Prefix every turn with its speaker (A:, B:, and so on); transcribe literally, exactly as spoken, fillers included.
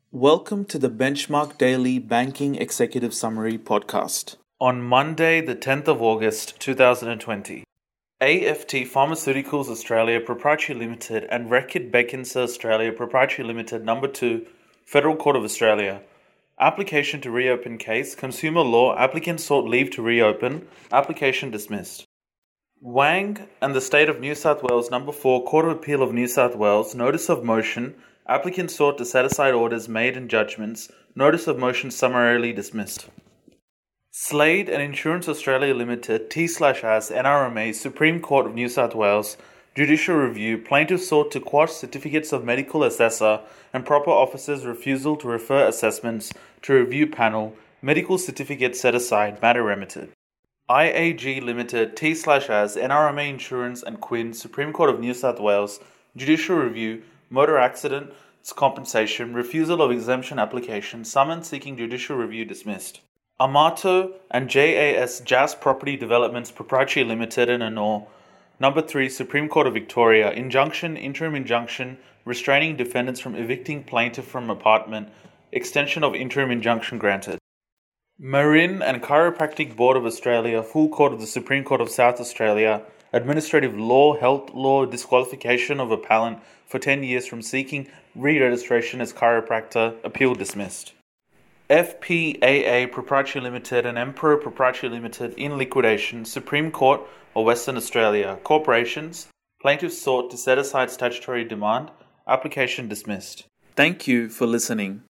A: Welcome to the Benchmark Daily Banking Executive Summary podcast. On Monday, the tenth of August, twenty twenty, A F T Pharmaceuticals Australia Proprietary Limited and Reckitt Becancer Australia Proprietary Limited Number two, Federal Court of Australia. Application to reopen case, Consumer Law, applicant sought leave to reopen, application dismissed. Wang and the State of New South Wales Number four, Court of Appeal of New South Wales, Notice of Motion, applicant sought to set aside orders made and judgments, notice of motion summarily dismissed. Slade and Insurance Australia Limited, T slash as N R M A, Supreme Court of New South Wales, Judicial Review, plaintiff sought to quash certificates of medical assessor and proper officers' refusal to refer assessments to review panel, medical certificate set aside, matter remitted. I A G Limited, T slash as N R M A Insurance and Quinn, Supreme Court of New South Wales, Judicial Review, motor accident compensation, refusal of exemption application, summons seeking judicial review dismissed. Amato and J A S J A S Property Developments Proprietary Limited and Anor, Number three, Supreme Court of Victoria, injunction, interim injunction, restraining defendants from evicting plaintiff from apartment, extension of interim injunction granted. Marin and Chiropractic Board of Australia, Full Court of the Supreme Court of South Australia, Administrative Law, Health Law, disqualification of appellant for ten years from seeking re-registration as chiropractor, appeal dismissed. F P A A Proprietary Limited and Emperor Proprietary Limited in liquidation, Supreme Court of Western Australia, corporations, plaintiffs sought to set aside statutory demand, application dismissed. Thank you for listening.